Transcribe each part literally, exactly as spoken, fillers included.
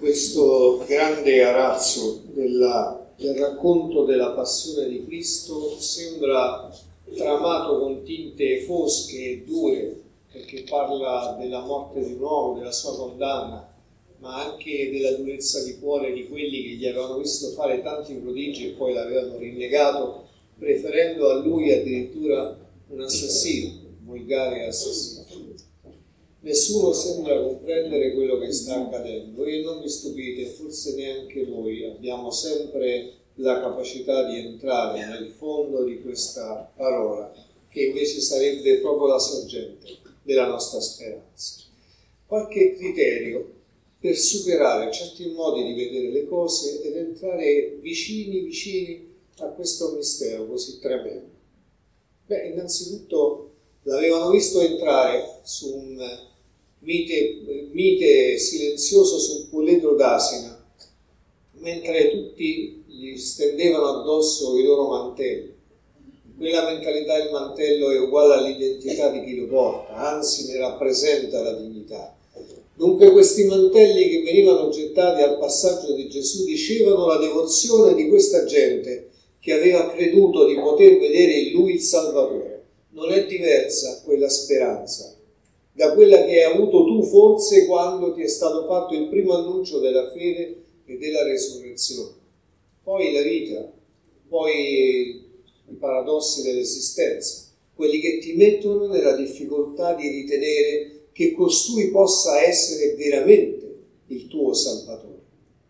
questo grande arazzo della, del racconto della passione di Cristo sembra tramato con tinte fosche e dure, perché parla della morte di un uomo, della sua condanna, ma anche della durezza di cuore di quelli che gli avevano visto fare tanti prodigi e poi l'avevano rinnegato, preferendo a lui addirittura un assassino, un volgare assassino. Nessuno sembra comprendere quello che sta accadendo e non vi stupite, forse neanche noi abbiamo sempre la capacità di entrare nel fondo di questa parola, che invece sarebbe proprio la sorgente della nostra speranza. Qualche criterio per superare certi modi di vedere le cose ed entrare vicini vicini a questo mistero così tremendo. Beh, innanzitutto l'avevano visto entrare su un mite, mite silenzioso su un puledro d'asina, mentre tutti gli stendevano addosso i loro mantelli. In quella mentalità il mantello è uguale all'identità di chi lo porta, anzi ne rappresenta la dignità. Dunque questi mantelli che venivano gettati al passaggio di Gesù dicevano la devozione di questa gente che aveva creduto di poter vedere in lui il Salvatore. Non è diversa quella speranza da quella che hai avuto tu forse quando ti è stato fatto il primo annuncio della fede e della resurrezione. Poi la vita, poi i paradossi dell'esistenza, quelli che ti mettono nella difficoltà di ritenere che costui possa essere veramente il tuo Salvatore.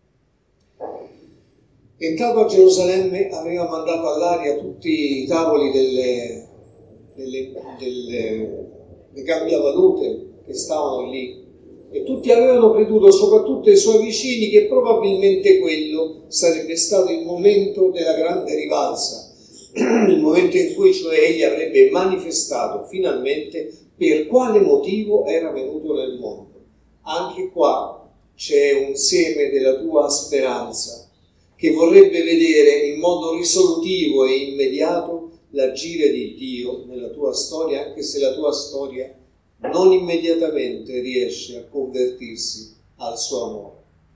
Entrato a Gerusalemme aveva mandato all'aria tutti i tavoli delle, delle, delle, delle cambiavalute che stavano lì e tutti avevano creduto, soprattutto i suoi vicini, che probabilmente quello sarebbe stato il momento della grande rivalsa, il momento in cui cioè egli avrebbe manifestato finalmente per quale motivo era venuto nel mondo. Anche qua c'è un seme della tua speranza che vorrebbe vedere in modo risolutivo e immediato l'agire di Dio nella tua storia, anche se la tua storia non immediatamente riesce a convertirsi al suo amore.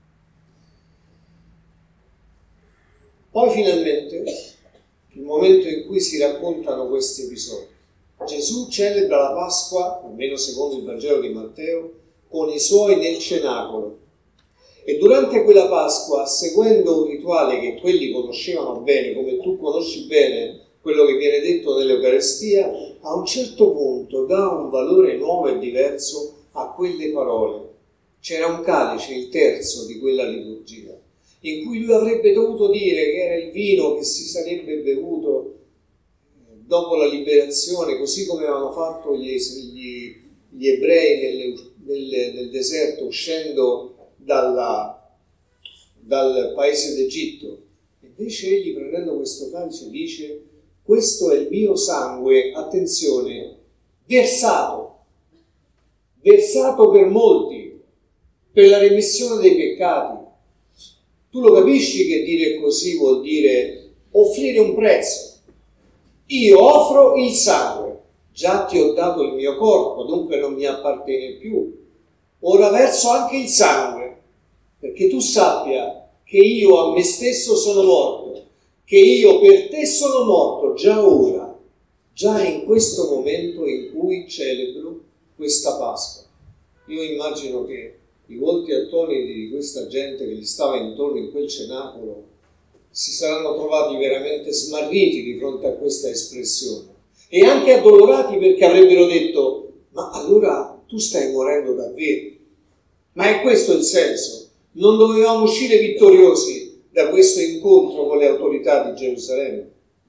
Poi finalmente il momento in cui si raccontano questi episodi. Gesù celebra la Pasqua, almeno secondo il Vangelo di Matteo, con i suoi nel cenacolo. E durante quella Pasqua, seguendo un rituale che quelli conoscevano bene, come tu conosci bene quello che viene detto nell'Eucaristia, a un certo punto dà un valore nuovo e diverso a quelle parole. C'era un calice, il terzo di quella liturgia, in cui lui avrebbe dovuto dire che era il vino che si sarebbe bevuto dopo la liberazione, così come avevano fatto gli, gli, gli ebrei nelle, nelle, nel deserto uscendo dalla, dal paese d'Egitto. Invece egli, prendendo questo calice, dice: questo è il mio sangue, attenzione, versato, versato per molti, per la remissione dei peccati. Tu lo capisci che dire così vuol dire offrire un prezzo. Io offro il sangue, già ti ho dato il mio corpo, dunque non mi appartiene più. Ora verso anche il sangue, perché tu sappia che io a me stesso sono morto, che io per te sono morto già ora, già in questo momento in cui celebro questa Pasqua. Io immagino che i volti attoniti di questa gente che gli stava intorno in quel cenacolo si saranno trovati veramente smarriti di fronte a questa espressione e anche addolorati, perché avrebbero detto: ma allora tu stai morendo davvero? Ma è questo il senso? Non dovevamo uscire vittoriosi da questo incontro con le autorità di Gerusalemme?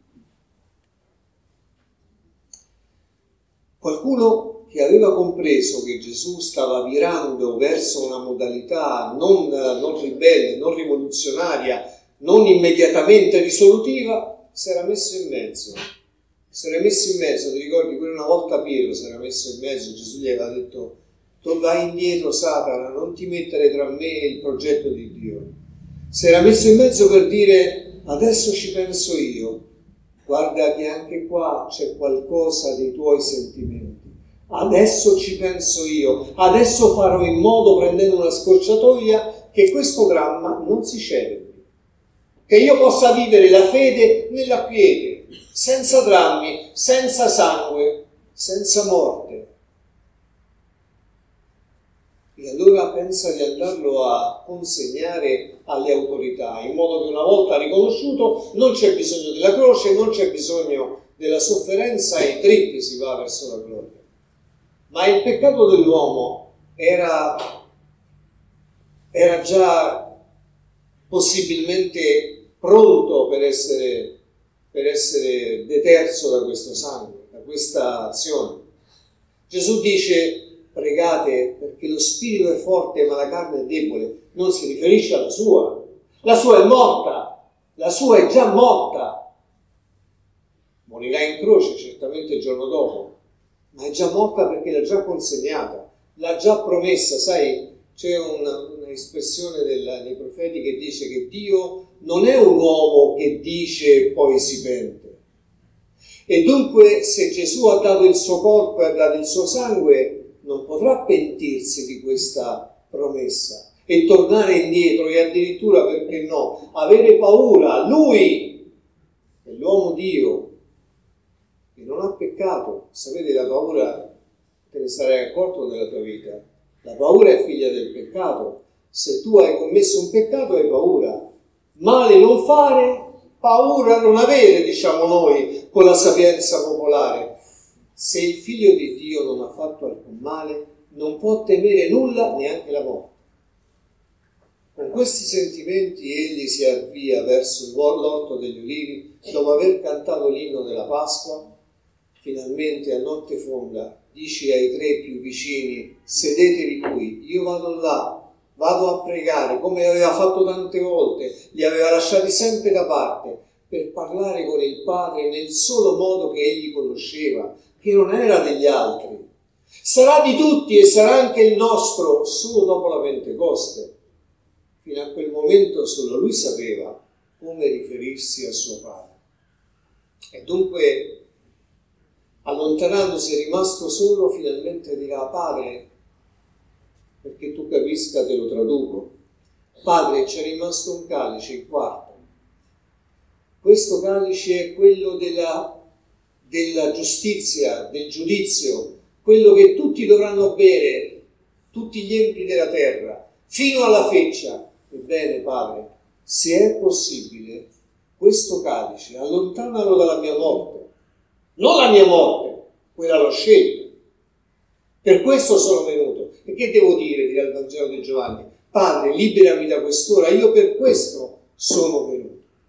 Qualcuno che aveva compreso che Gesù stava virando verso una modalità non, non ribelle, non rivoluzionaria, non immediatamente risolutiva, si era messo in mezzo. Si era messo in mezzo, ti ricordi, quella una volta Pietro si era messo in mezzo, Gesù gli aveva detto: tu vai indietro, Satana, non ti mettere tra me e il progetto di Dio. Si era messo in mezzo per dire: adesso ci penso io, guarda che anche qua c'è qualcosa dei tuoi sentimenti, adesso ci penso io, adesso farò in modo, prendendo una scorciatoia, che questo dramma non si celebri, che io possa vivere la fede nella quiete, senza drammi, senza sangue, senza morte. E allora pensa di andarlo a consegnare alle autorità, in modo che una volta riconosciuto non c'è bisogno della croce, non c'è bisogno della sofferenza e dritti si va verso la gloria. Ma il peccato dell'uomo era, era già possibilmente pronto per essere, per essere deterso da questo sangue, da questa azione. Gesù dice: pregate perché lo spirito è forte ma la carne è debole. Non si riferisce alla sua. La sua è morta, la sua è già morta. Morirà in croce certamente il giorno dopo, ma è già morta perché l'ha già consegnata, l'ha già promessa. Sai, c'è una, una espressione del, dei profeti che dice che Dio non è un uomo che dice e poi si pente. E dunque se Gesù ha dato il suo corpo e ha dato il suo sangue, non potrà pentirsi di questa promessa e tornare indietro e addirittura, perché no, avere paura. Lui è l'uomo Dio che non ha peccato. Sapete, la paura, te ne sarai accorto nella tua vita, la paura è figlia del peccato. Se tu hai commesso un peccato hai paura. Male non fare, paura non avere, diciamo noi con la sapienza popolare. Se il figlio di Dio non ha fatto alcun male, non può temere nulla, neanche la morte. Con questi sentimenti egli si avvia verso l'orto degli ulivi, dopo aver cantato l'inno della Pasqua. Finalmente a notte fonda dice ai tre più vicini: sedetevi qui, io vado là, vado a pregare, come aveva fatto tante volte, li aveva lasciati sempre da parte per parlare con il Padre nel solo modo che egli conosceva, che non era degli altri. Sarà di tutti e sarà anche il nostro solo dopo la Pentecoste. Fino a quel momento solo lui sapeva come riferirsi a suo Padre. E dunque, allontanandosi, è rimasto solo, finalmente dirà: Padre, perché tu capisca te lo traduco, Padre, c'è rimasto un calice, il quarto. Questo calice è quello della della giustizia, del giudizio, quello che tutti dovranno bere, tutti gli empi della terra, fino alla feccia. Ebbene, Padre, se è possibile, questo calice allontanalo dalla mia morte, non la mia morte, quella l'ho scelta, per questo sono venuto. E che devo dire, dirà il Vangelo di Giovanni? Padre, liberami da quest'ora, io per questo sono venuto.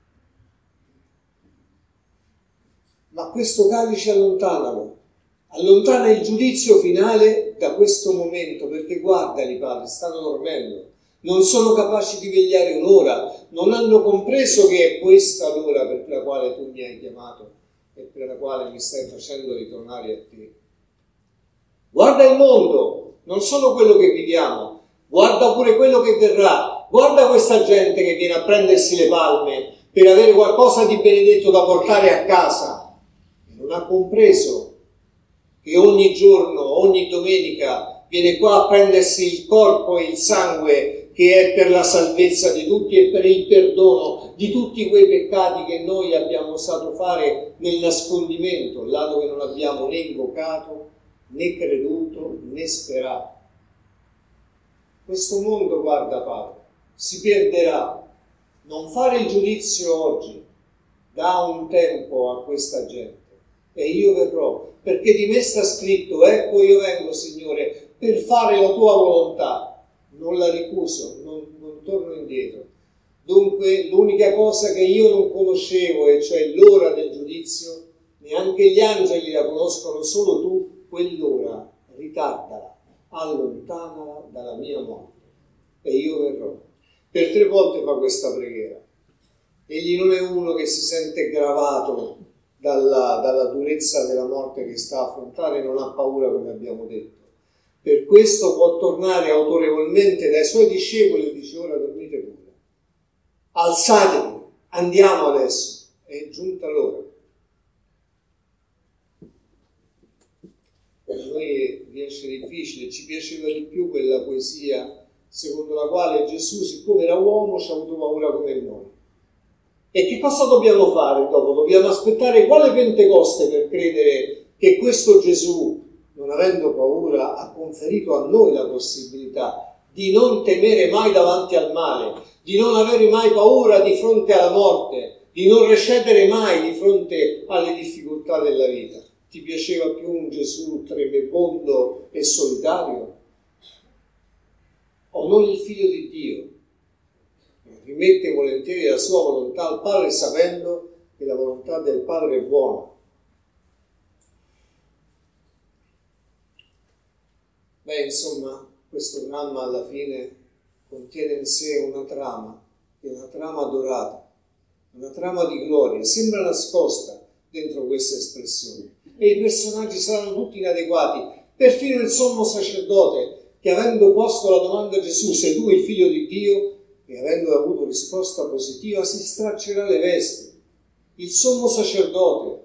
Ma questo calice allontanalo, allontana il giudizio finale da questo momento, perché guardali, Padre, stanno dormendo, non sono capaci di vegliare un'ora, non hanno compreso che è questa l'ora per la quale tu mi hai chiamato e per la quale mi stai facendo ritornare a te. Guarda il mondo, non solo quello che viviamo, guarda pure quello che verrà, guarda questa gente che viene a prendersi le palme per avere qualcosa di benedetto da portare a casa. Non ha compreso che ogni giorno, ogni domenica viene qua a prendersi il corpo e il sangue che è per la salvezza di tutti e per il perdono di tutti quei peccati che noi abbiamo osato fare nel nascondimento, là dove non abbiamo né invocato, né creduto, né sperato. Questo mondo, guarda Padre, si perderà. Non fare il giudizio oggi, dà un tempo a questa gente. E io verrò, perché di me sta scritto: ecco io vengo, Signore, per fare la tua volontà. Non la ricuso, non, non torno indietro. Dunque l'unica cosa che io non conoscevo, e cioè l'ora del giudizio, neanche gli angeli la conoscono, solo tu, quell'ora ritardala, allontanala dalla mia morte, e io verrò. Per tre volte fa questa preghiera. Egli non è uno che si sente gravato Dalla, dalla durezza della morte che sta a affrontare, non ha paura, come abbiamo detto. Per questo può tornare autorevolmente dai suoi discepoli e dice: ora dormite pure, alzatevi, andiamo adesso, è giunta l'ora. A noi riesce difficile, ci piaceva di più quella poesia secondo la quale Gesù, siccome era uomo, ci ha avuto paura come noi. E che cosa dobbiamo fare dopo? Dobbiamo aspettare quale Pentecoste per credere che questo Gesù, non avendo paura, ha conferito a noi la possibilità di non temere mai davanti al male, di non avere mai paura di fronte alla morte, di non recedere mai di fronte alle difficoltà della vita. Ti piaceva più un Gesù tremebondo e solitario? O non il Figlio di Dio? Rimette volentieri la sua volontà al Padre, sapendo che la volontà del Padre è buona. Beh, insomma, questo dramma alla fine contiene in sé una trama, che è una trama dorata, una trama di gloria, sembra nascosta dentro questa espressione. E i personaggi saranno tutti inadeguati, perfino il sommo sacerdote, che avendo posto la domanda a Gesù, sei tu il Figlio di Dio, e avendo avuto risposta positiva, si straccerà le vesti. Il sommo sacerdote,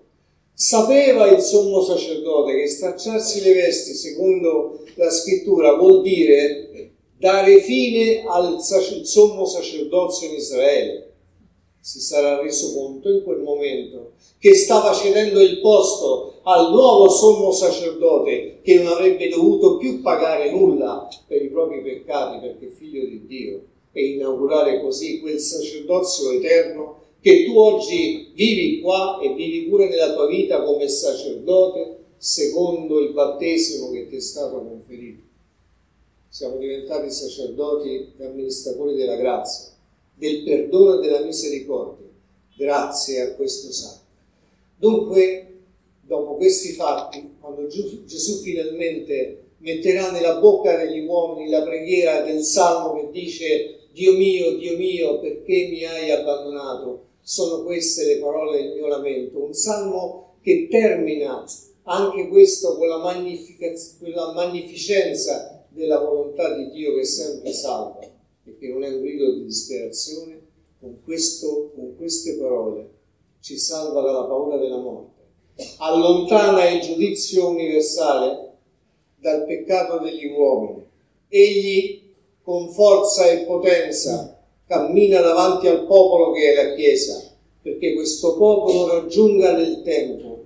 sapeva il sommo sacerdote che stracciarsi le vesti, secondo la scrittura, vuol dire dare fine al sac- sommo sacerdozio in Israele. Si sarà reso conto in quel momento che stava cedendo il posto al nuovo sommo sacerdote, che non avrebbe dovuto più pagare nulla per i propri peccati perché figlio di Dio, e inaugurare così quel sacerdozio eterno che tu oggi vivi qua e vivi pure nella tua vita come sacerdote secondo il battesimo che ti è stato conferito. Siamo diventati sacerdoti e amministratori della grazia, del perdono e della misericordia, grazie a questo sangue. Dunque, dopo questi fatti, quando Gesù finalmente metterà nella bocca degli uomini la preghiera del Salmo che dice Dio mio, Dio mio, perché mi hai abbandonato? Sono queste le parole del mio lamento. Un salmo che termina anche questo con la, magnific- quella magnificenza della volontà di Dio che sempre salva e che non è un grido di disperazione. Con, questo, con queste parole ci salva dalla paura della morte, allontana il giudizio universale dal peccato degli uomini. Egli con forza e potenza cammina davanti al popolo che è la Chiesa, perché questo popolo raggiunga nel tempo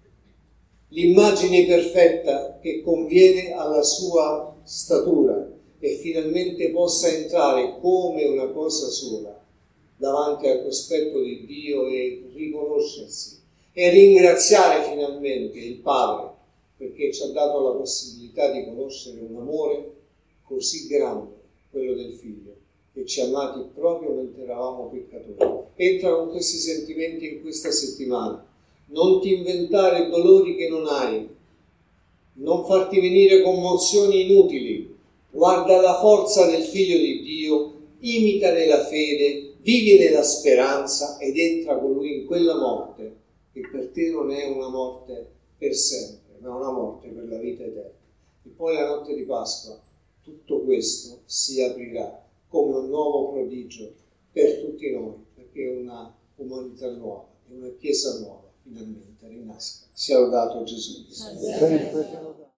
l'immagine perfetta che conviene alla sua statura e finalmente possa entrare come una cosa sola davanti al cospetto di Dio e riconoscersi e ringraziare finalmente il Padre perché ci ha dato la possibilità di conoscere un amore così grande, quello del Figlio, che ci ha amati proprio mentre eravamo peccatori. Entra con questi sentimenti in questa settimana. Non ti inventare dolori che non hai, non farti venire commozioni inutili. Guarda la forza del Figlio di Dio, imita nella fede, vivi nella speranza ed entra con Lui in quella morte che per te non è una morte per sempre, ma una morte per la vita eterna. E poi la notte di Pasqua tutto questo si aprirà come un nuovo prodigio per tutti noi, perché una umanità nuova, una Chiesa nuova finalmente rinasca. Sia lodato Gesù.